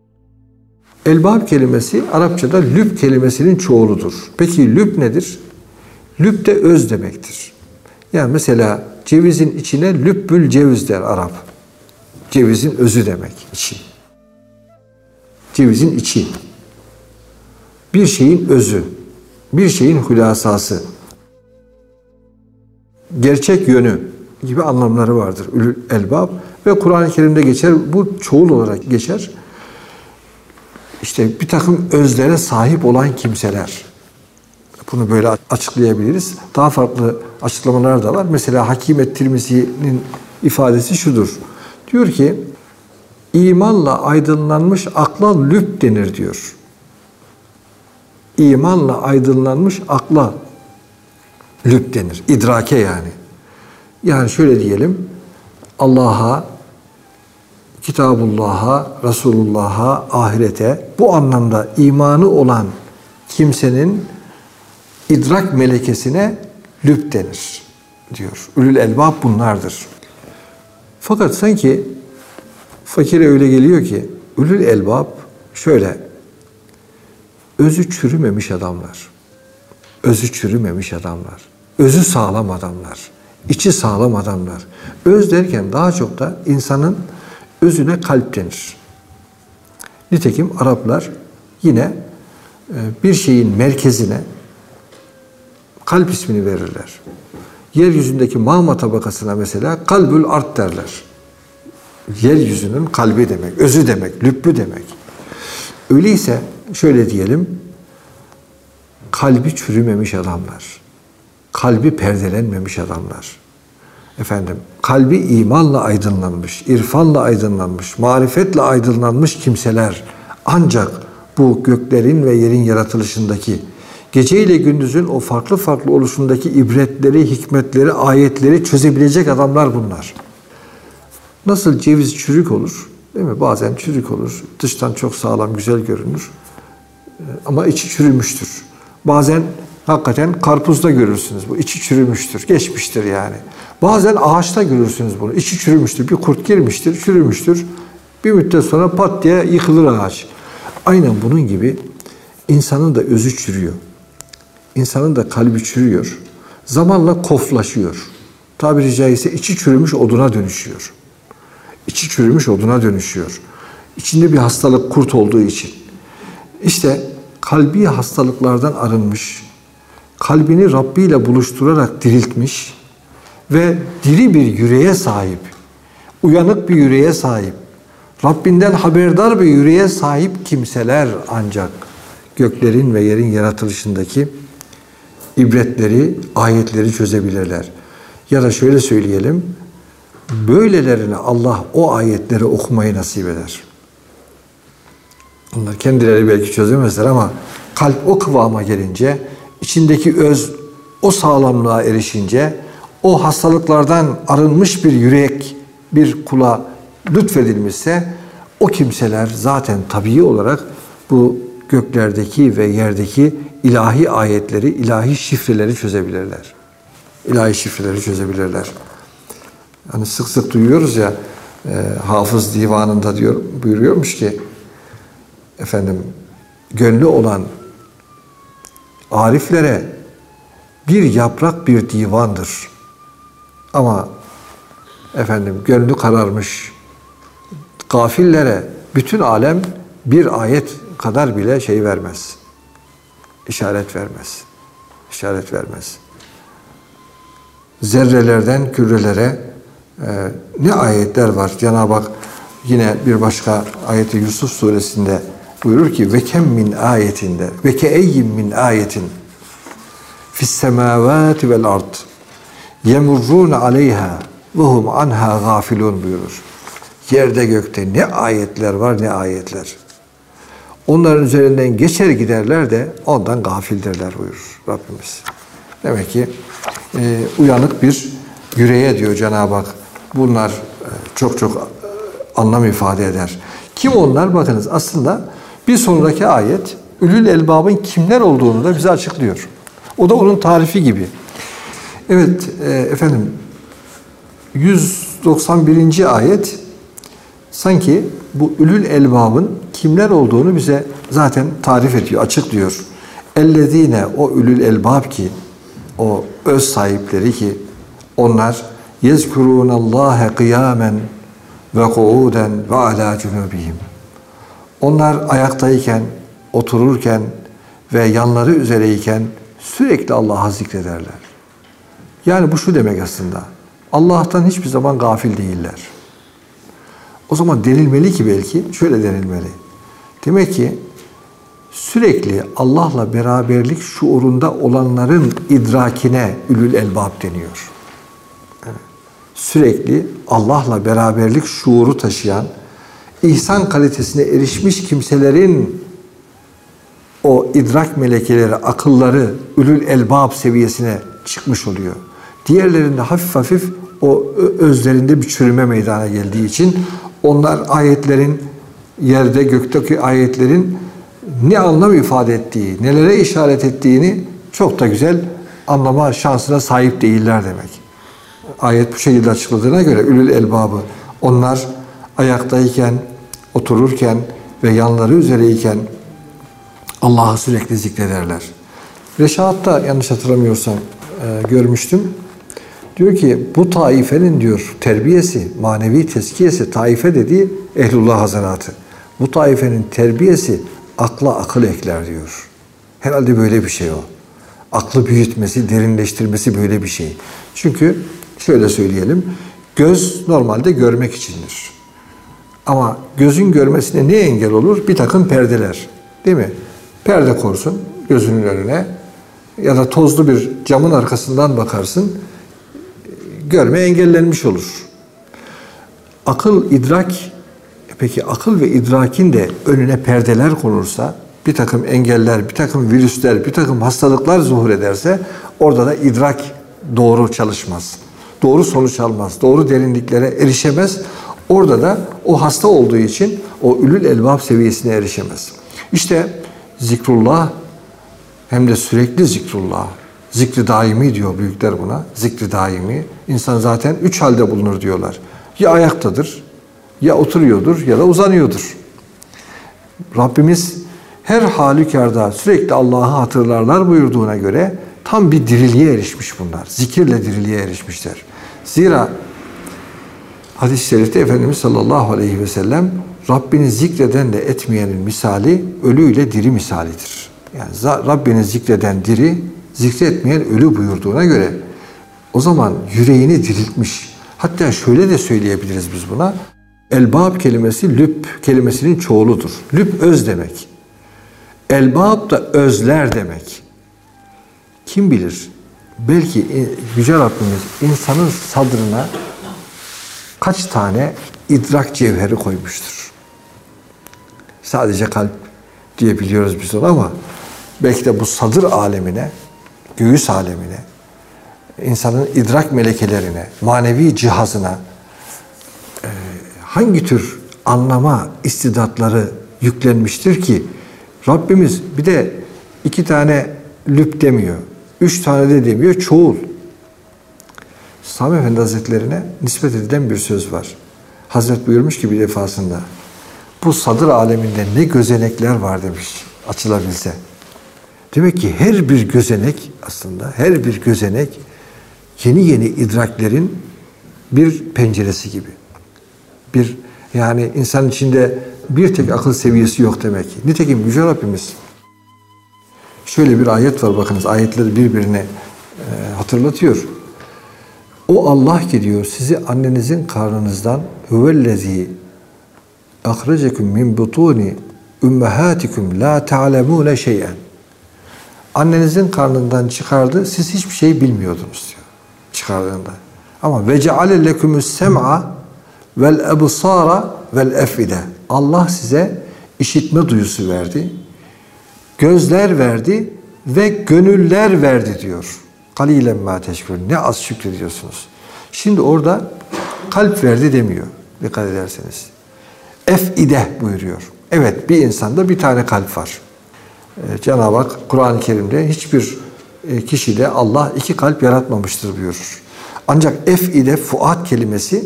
Elbab kelimesi Arapçada lüb kelimesinin çoğuludur. Peki lüb nedir? Lüb de öz demektir. Yani mesela cevizin içine lübbül ceviz der Arap. Cevizin özü demek, içi. Cevizin içi. Bir şeyin özü, bir şeyin hülasası, gerçek yönü gibi anlamları vardır ülül elbab ve Kur'an-ı Kerim'de geçer, bu çoğul olarak geçer. İşte bir takım özlere sahip olan kimseler. Bunu böyle açıklayabiliriz. Daha farklı açıklamalar da var. Mesela Hakim et-Tirmizi'nin ifadesi şudur. Diyor ki, imanla aydınlanmış akla lüb denir diyor. İmanla aydınlanmış akla lüb denir. İdrake yani. Yani şöyle diyelim, Allah'a, Kitabullah'a, Resulullah'a, ahirete bu anlamda imanı olan kimsenin idrak melekesine lüb denir diyor. Ulul elbab bunlardır. Fakat sanki fakire öyle geliyor ki ulul elbab şöyle özü çürümemiş adamlar. Özü çürümemiş adamlar. Özü sağlam adamlar. İçi sağlam adamlar. Öz derken daha çok da insanın özüne kalp denir. Nitekim Araplar yine bir şeyin merkezine kalp ismini verirler. Yeryüzündeki mağma tabakasına mesela kalbül art derler. Yeryüzünün kalbi demek, özü demek, lübbü demek. Öyleyse şöyle diyelim, kalbi çürümemiş adamlar, kalbi perdelenmemiş adamlar, efendim, kalbi imanla aydınlanmış, irfanla aydınlanmış, marifetle aydınlanmış kimseler ancak bu göklerin ve yerin yaratılışındaki, gece ile gündüzün o farklı farklı oluşundaki ibretleri, hikmetleri, ayetleri çözebilecek adamlar bunlar. Nasıl ceviz çürük olur, değil mi? Bazen çürük olur, dıştan çok sağlam, güzel görünür ama içi çürümüştür. Bazen hakikaten karpuzda görürsünüz bu, içi çürümüştür, geçmiştir yani. Bazen ağaçta görürsünüz bunu, içi çürümüştür, bir kurt girmiştir, çürümüştür. Bir müddet sonra pat diye yıkılır ağaç. Aynen bunun gibi insanın da özü çürüyor. İnsanın da kalbi çürüyor. Zamanla koflaşıyor. Tabiri caizse içi çürümüş oduna dönüşüyor. İçi çürümüş oduna dönüşüyor. İçinde bir hastalık kurt olduğu için. İşte kalbi hastalıklardan arınmış, kalbini Rabbi ile buluşturarak diriltmiş ve diri bir yüreğe sahip, uyanık bir yüreğe sahip, Rabbinden haberdar bir yüreğe sahip kimseler ancak göklerin ve yerin yaratılışındaki ibretleri, ayetleri çözebilirler. Ya da şöyle söyleyelim, böylelerine Allah o ayetleri okumayı nasip eder. Onlar kendileri belki çözemezler ama kalp o kıvama gelince, içindeki öz o sağlamlığa erişince, o hastalıklardan arınmış bir yürek, bir kula lütfedilmişse, o kimseler zaten tabii olarak bu göklerdeki ve yerdeki ilahi ayetleri, ilahi şifreleri çözebilirler. İlahi şifreleri çözebilirler. Hani sık sık duyuyoruz ya, e, Hafız Divanı'nda diyor, buyuruyormuş ki, efendim, gönlü olan ariflere bir yaprak bir divandır. Ama efendim gönlü kararmış gafillere bütün alem bir ayet kadar bile şey vermez. İşaret vermez. İşaret vermez. Zerrelerden kürelere e, ne ayetler var. Cenab-ı Hak yine bir başka ayeti Yusuf suresinde buyurur ki ve kem min ayetinde ve ke eyyim min ayetin fis semavati vel ard yemurrun aleyha ve hum anha gafilun buyurur. Yerde gökte ne ayetler var ne ayetler. Onların üzerinden geçer giderler de ondan gafildirler buyurur Rabbimiz. Demek ki e, uyanık bir yüreğe diyor Cenab-ı Hak. Bunlar e, çok çok anlam ifade eder. Kim onlar? Bakınız aslında bir sonraki ayet Ülül Elbab'ın kimler olduğunu da bize açıklıyor. O da onun tarifi gibi. Evet e, efendim yüz doksan birinci ayet sanki bu Ülül Elbab'ın kimler olduğunu bize zaten tarif ediyor, açıklıyor. Ellezine o Ülül Elbab ki o öz sahipleri ki onlar yezkurûnallâhe kıyâmen ve kuûden ve alâ cunûbihim. Onlar ayaktayken, otururken ve yanları üzereyken sürekli Allah'ı zikrederler. Yani bu şu demek aslında. Allah'tan hiçbir zaman gafil değiller. O zaman denilmeli ki belki şöyle denilmeli. Demek ki Sürekli Allah'la beraberlik şuurunda olanların idrakine ülül elbab deniyor. Sürekli Allah'la beraberlik şuuru taşıyan, ihsan kalitesine erişmiş kimselerin o idrak melekeleri, akılları ülül elbab seviyesine çıkmış oluyor. Diğerlerinde hafif hafif o özlerinde bir çürüme meydana geldiği için onlar ayetlerin, yerde gökteki ayetlerin ne anlam ifade ettiği, nelere işaret ettiğini çok da güzel anlama şansına sahip değiller demek. Ayet bu şekilde açıkladığına göre ülül elbabı onlar ayaktayken, otururken ve yanları üzereyken Allah'ı sürekli zikrederler. Reşahat'ta yanlış hatırlamıyorsam e, görmüştüm. Diyor ki bu taifenin diyor terbiyesi, manevi tezkiyesi, taife dediği Ehlullah Hazaratı. Bu taifenin terbiyesi akla akıl ekler diyor. Herhalde böyle bir şey o. Aklı büyütmesi, derinleştirmesi böyle bir şey. Çünkü şöyle söyleyelim, göz normalde görmek içindir. Ama gözün görmesine ne engel olur? Bir takım perdeler. Değil mi? Perde korsun gözünün önüne ya da tozlu bir camın arkasından bakarsın, görme engellenmiş olur. Akıl, idrak, peki akıl ve idrakin de önüne perdeler konursa, bir takım engeller, bir takım virüsler, bir takım hastalıklar zuhur ederse orada da idrak doğru çalışmaz. Doğru sonuç almaz. Doğru derinliklere erişemez. Orada da o hasta olduğu için o ülül elbab seviyesine erişemez. İşte zikrullah hem de sürekli zikrullah. Zikri daimi diyor büyükler buna. Zikri daimi. İnsan zaten üç halde bulunur diyorlar. Ya ayaktadır, ya oturuyordur ya da uzanıyordur. Rabbimiz her halükarda sürekli Allah'ı hatırlarlar buyurduğuna göre tam bir diriliğe erişmiş bunlar. Zikirle diriliğe erişmişler. Zira hadis-i şerifte Efendimiz sallallahu aleyhi ve sellem Rabbini zikredenle etmeyenin misali ölüyle diri misalidir. Yani Rabbini zikreden diri, zikretmeyen ölü buyurduğuna göre o zaman yüreğini diriltmiş. Hatta şöyle de söyleyebiliriz biz buna. Elbab kelimesi lüb kelimesinin çoğuludur. Lüb öz demek. Elbab da özler demek. Kim bilir? Belki Yüce Rabbimiz insanın sadrına kaç tane idrak cevheri koymuştur. Sadece kalp diyebiliyoruz biz onu ama belki de bu sadır alemine, göğüs alemine, insanın idrak melekelerine, manevi cihazına hangi tür anlama istidatları yüklenmiştir ki Rabbimiz bir de iki tane lüb demiyor, üç tane de demiyor, çoğul. Sami Efendi Hazretlerine nispet edilen bir söz var. Hazret buyurmuş ki bir defasında, bu sadır aleminde ne gözenekler var demiş, açılabilse. Demek ki her bir gözenek aslında, her bir gözenek yeni yeni idraklerin bir penceresi gibi. Bir, yani insan içinde bir tek akıl seviyesi yok demek ki. Nitekim Yüce Rabbimiz şöyle bir ayet var, bakınız ayetleri birbirine e, hatırlatıyor. O Allah ki diyor sizi annenizin karnınızdan huvellezî ahrecekum min butûni ümmehâtikum la ta'lemûne şey'en. Annenizin karnından çıkardı, siz hiçbir şey bilmiyordunuz diyor çıkardığında. Ama ve ceale lekumus sem'a vel ebsara vel efide. Allah size işitme duyusu verdi, gözler verdi ve gönüller verdi diyor. Kalilen ma teşkurun. Ne az şükrediyorsunuz. Şimdi orada kalp verdi demiyor. Dikkat ederseniz. Efide buyuruyor. Evet, bir insanda bir tane kalp var. Ee, Cenab-ı Hak Kur'an-ı Kerim'de hiçbir kişide Allah iki kalp yaratmamıştır buyurur. Ancak efide, fuat kelimesi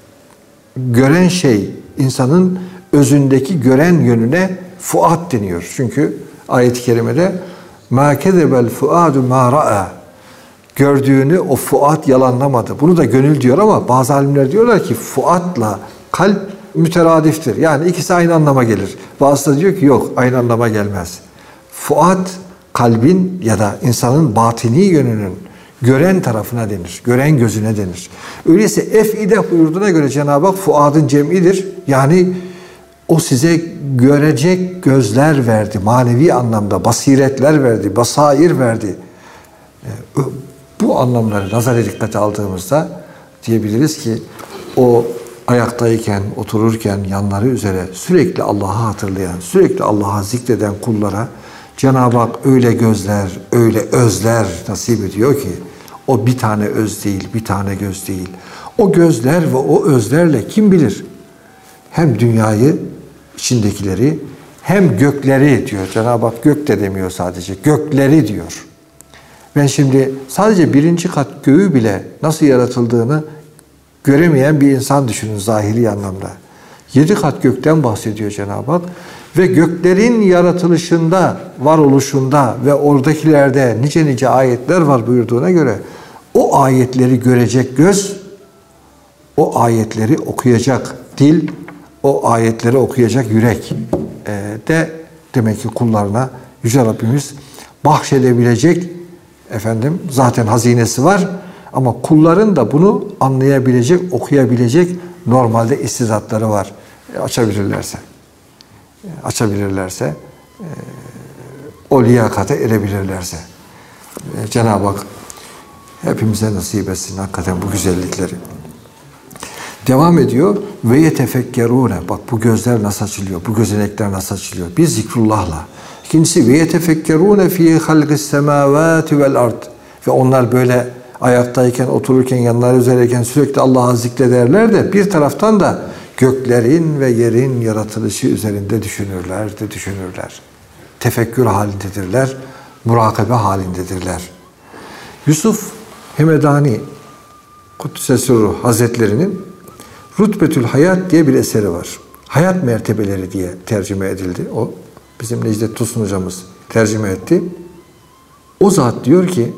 gören şey, insanın özündeki gören yönüne fuat deniyor. Çünkü ayet-i kerimede مَا كَذَبَ الْفُؤَادُ مَا رَأَى gördüğünü o fuat yalanlamadı. Bunu da gönül diyor ama bazı alimler diyorlar ki fuatla kalp müteradiftir. Yani ikisi aynı anlama gelir. Bazısı da diyor ki yok, aynı anlama gelmez. Fuat kalbin ya da insanın batini yönünün gören tarafına denir. Gören gözüne denir. Öyleyse efide buyurduğuna göre Cenab-ı Hak fuadın cem'idir. Yani O size görecek gözler verdi. Manevi anlamda basiretler verdi, basair verdi. Bu anlamları nazara dikkate aldığımızda diyebiliriz ki o ayaktayken, otururken yanları üzere sürekli Allah'ı hatırlayan, sürekli Allah'a zikreden kullara Cenab-ı Hak öyle gözler, öyle özler nasip ediyor ki o bir tane öz değil, bir tane göz değil. O gözler ve o özlerle kim bilir hem dünyayı, içindekileri hem gökleri diyor. Cenab-ı Hak gök de demiyor sadece, gökleri diyor. Ben şimdi sadece birinci kat göğü bile nasıl yaratıldığını göremeyen bir insan düşünün zahiri anlamda. Yedi kat gökten bahsediyor Cenab-ı Hak. Ve göklerin yaratılışında, varoluşunda ve oradakilerde nice nice ayetler var buyurduğuna göre o ayetleri görecek göz, o ayetleri okuyacak dil, o ayetleri okuyacak yürek de demek ki kullarına Yüce Rabbimiz bahşedebilecek efendim zaten hazinesi var ama kulların da bunu anlayabilecek, okuyabilecek normalde istizatları var. E, açabilirlerse. E, açabilirlerse e, o liyakata erebilirlerse. E, Cenab-ı Hak hepimize nasip etsin hakikaten bu güzellikleri. Devam ediyor. Ve yetefekkerune. Bak bu gözler nasıl açılıyor? Bu gözenekler nasıl açılıyor? Bir zikrullahla. İkincisi ve yetefekkerune fi halqis semavati vel ard. Ve onlar böyle ayaktayken, otururken, yanları üzereyken sürekli Allah'ı zikrederler de bir taraftan da göklerin ve yerin yaratılışı üzerinde düşünürler de düşünürler. Tefekkür halindedirler, murakabe halindedirler. Yusuf Hemedani Kuddisesirruh Hazretleri'nin Rutbetül Hayat diye bir eseri var. Hayat mertebeleri diye tercüme edildi. O bizim Necdet Tosun hocamız tercüme etti. O zat diyor ki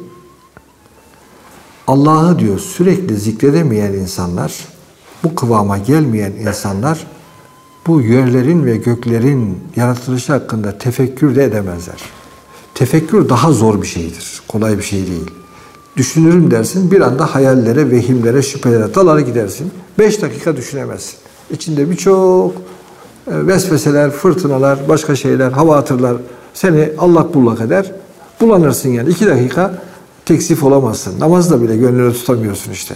Allah'ı diyor sürekli zikredemeyen insanlar, bu kıvama gelmeyen insanlar bu yerlerin ve göklerin yaratılışı hakkında tefekkür de edemezler. Tefekkür daha zor bir şeydir. Kolay bir şey değil. Düşünürüm dersin, bir anda hayallere, vehimlere, şüphelere dalar gidersin. Beş dakika düşünemezsin. İçinde birçok vesveseler, fırtınalar, başka şeyler, havatırlar seni allak bullak eder. Bulanırsın yani. İki dakika teksif olamazsın. Namazda bile gönlünü tutamıyorsun işte.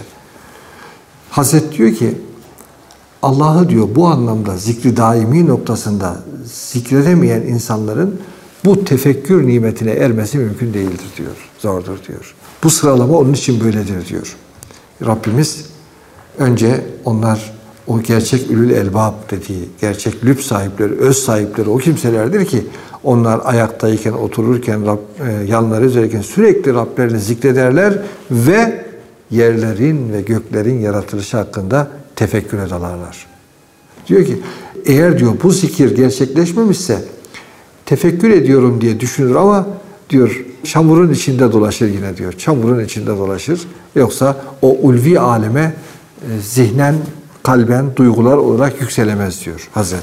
Hazret diyor ki Allah'ı diyor bu anlamda zikri daimi noktasında zikredemeyen insanların bu tefekkür nimetine ermesi mümkün değildir diyor. Zordur diyor. Bu sıralama onun için böyledir diyor. Rabbimiz önce onlar o gerçek ülül elbab dediği, gerçek lüb sahipleri, öz sahipleri o kimselerdir ki onlar ayaktayken, otururken, Rab, e, yanları üzereyken sürekli Rablerini zikrederler ve yerlerin ve göklerin yaratılışı hakkında tefekkür ederler. Diyor ki eğer diyor bu zikir gerçekleşmemişse tefekkür ediyorum diye düşünür ama diyor çamurun içinde dolaşır yine diyor. Çamurun içinde dolaşır. Yoksa o ulvi aleme e, zihnen, kalben, duygular olarak yükselemez diyor Hazret.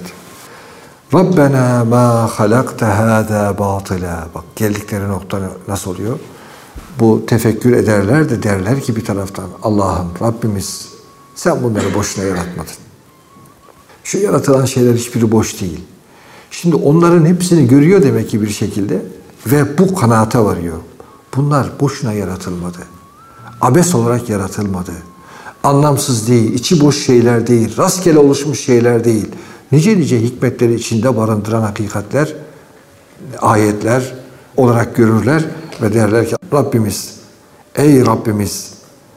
Rabbena ma halakte hâzâ batıla. Bak geldikleri nokta nasıl oluyor? Bu tefekkür ederler de derler ki bir taraftan Allah'ım Rabbimiz sen bunları boşuna yaratmadın. Şu yaratılan şeyler hiçbiri boş değil. Şimdi onların hepsini görüyor demek ki bir şekilde ve bu kanaate varıyor. Bunlar boşuna yaratılmadı. Abes olarak yaratılmadı. Anlamsız değil, içi boş şeyler değil, rastgele oluşmuş şeyler değil. Nice nice hikmetleri içinde barındıran hakikatler, ayetler olarak görürler ve derler ki Rabbimiz, ey Rabbimiz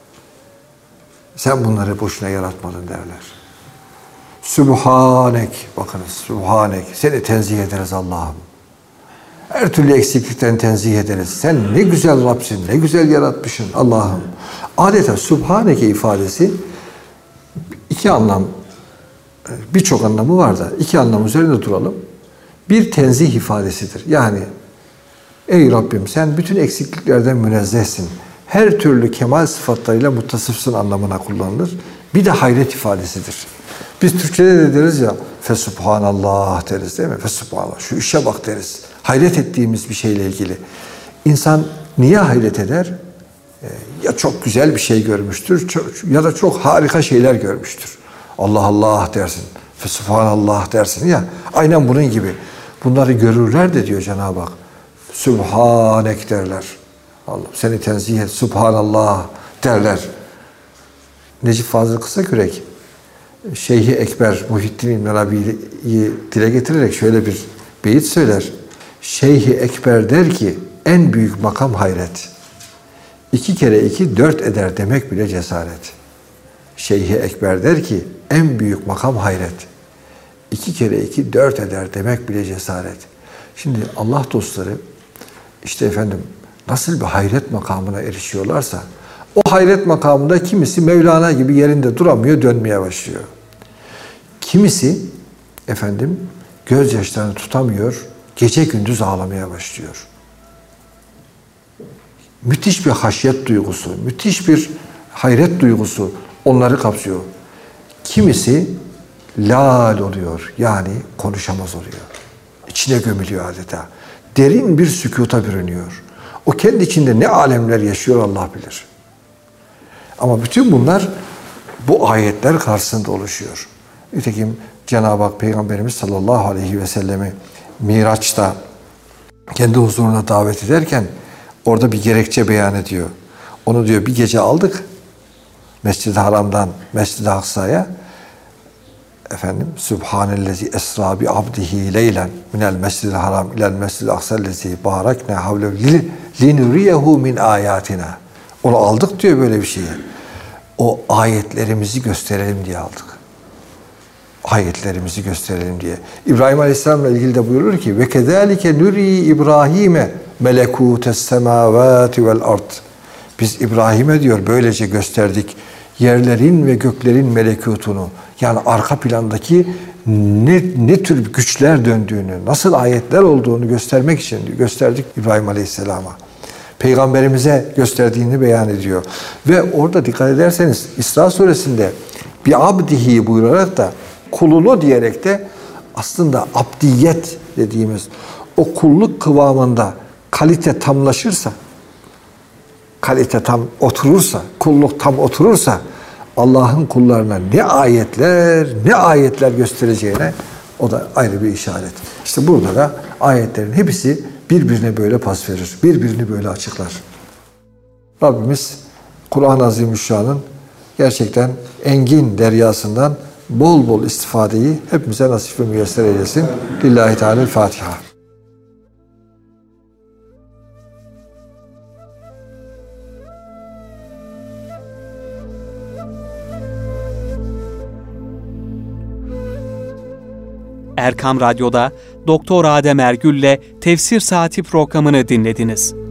sen bunları boşuna yaratmadın derler. Sübhanek, bakınız Sübhanek, seni tenzih ederiz Allah'ım. Her türlü eksiklikten tenzih ederiz. Sen ne güzel Rabbsin, ne güzel yaratmışsın Allah'ım. Adeta Sübhaneke ifadesi iki anlam, birçok anlamı var da iki anlam üzerinde duralım. Bir tenzih ifadesidir. Yani ey Rabbim sen bütün eksikliklerden münezzehsin. Her türlü kemal sıfatlarıyla muttasıfsın anlamına kullanılır. Bir de hayret ifadesidir. Biz Türkçe'de de deriz ya Fesubhanallah deriz değil mi? Fesubhanallah şu işe bak deriz. Hayret ettiğimiz bir şeyle ilgili. İnsan niye hayret eder? Ya çok güzel bir şey görmüştür ya da çok harika şeyler görmüştür. Allah Allah dersin. Subhanallah dersin ya. Aynen bunun gibi. Bunları görürler de diyor Cenab-ı Hak. Sübhanek derler. Allah seni tenzih et. Subhanallah derler. Necip Fazıl Kısakürek Şeyh-i Ekber Muhittin İbn Arabi'yi dile getirerek şöyle bir beyit söyler. Şeyh-i Ekber der ki en büyük makam hayret. İki kere iki dört eder demek bile cesaret. Şeyh-i Ekber der ki en büyük makam hayret. İki kere iki dört eder demek bile cesaret. Şimdi Allah dostları işte efendim nasıl bir hayret makamına erişiyorlarsa o hayret makamında kimisi Mevlana gibi yerinde duramıyor, dönmeye başlıyor. Kimisi efendim gözyaşlarını tutamıyor, gece gündüz ağlamaya başlıyor. Müthiş bir haşyet duygusu, müthiş bir hayret duygusu onları kapsıyor. Kimisi lal oluyor, yani konuşamaz oluyor. İçine gömülüyor adeta. Derin bir sükuta bürünüyor. O kendi içinde ne alemler yaşıyor Allah bilir. Ama bütün bunlar bu ayetler karşısında oluşuyor. Nitekim Cenab-ı Hak Peygamberimiz sallallahu aleyhi ve sellemi Miraç'ta kendi huzuruna davet ederken orada bir gerekçe beyan ediyor. Onu diyor bir gece aldık Mescid-i Haram'dan Mescid-i Aksa'ya. Efendim Sübhanellezi esra bi abdihi leylen minel Mescid-i Haram ilel Mescid-i Aksa'llezi barakne havle linuriyehu min ayatina. Onu aldık diyor böyle bir şeyi. O ayetlerimizi gösterelim diye aldık. Ayetlerimizi gösterelim diye. İbrahim Aleyhisselam'la ilgili de buyurur ki ve kezalike nuri İbrahim'e melekutes semavati vel ard. Biz İbrahim'e diyor böylece gösterdik yerlerin ve göklerin melekutunu. Yani arka plandaki ne, ne tür güçler döndüğünü, nasıl ayetler olduğunu göstermek için diyor, gösterdik İbrahim Aleyhisselam'a. Peygamberimize gösterdiğini beyan ediyor. Ve orada dikkat ederseniz İsra suresinde bir abdihi buyurarak da kulunu diyerek de aslında abdiyet dediğimiz o kulluk kıvamında kalite tamlaşırsa, kalite tam oturursa, kulluk tam oturursa Allah'ın kullarına ne ayetler, ne ayetler göstereceğine o da ayrı bir işaret. İşte burada da ayetlerin hepsi birbirine böyle pas verir. Birbirini böyle açıklar. Rabbimiz Kur'an-ı Azimüşşan'ın gerçekten engin deryasından bol bol istifadeyi hepimize nasip ve müyesser eylesin. Lillahi Teala'l-Fatiha. Erkam Radyo'da Doktor Adem Ergül'le Tefsir Saati programını dinlediniz.